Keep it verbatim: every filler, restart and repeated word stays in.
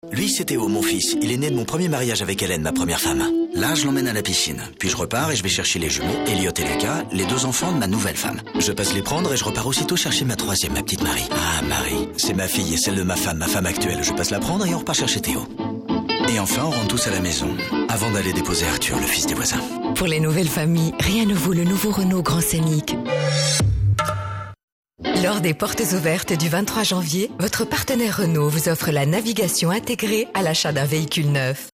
Lui, c'est Théo, mon fils. Il est né de mon premier mariage avec Hélène, ma première femme. Là, je l'emmène à la piscine. Puis je repars et je vais chercher les jumeaux, Elliot et Lucas, les deux enfants de ma nouvelle femme. Je passe les prendre et je repars aussitôt chercher ma troisième, ma petite Marie. Ah, Marie, c'est ma fille et celle de ma femme, ma femme actuelle. Je passe la prendre et on repart chercher Théo. Et enfin, on rentre tous à la maison, avant d'aller déposer Arthur, le fils des voisins. Pour les nouvelles familles, rien ne vaut le nouveau Renault Grand Scénic. Lors des portes ouvertes du vingt-trois janvier, votre partenaire Renault vous offre la navigation intégrée à l'achat d'un véhicule neuf.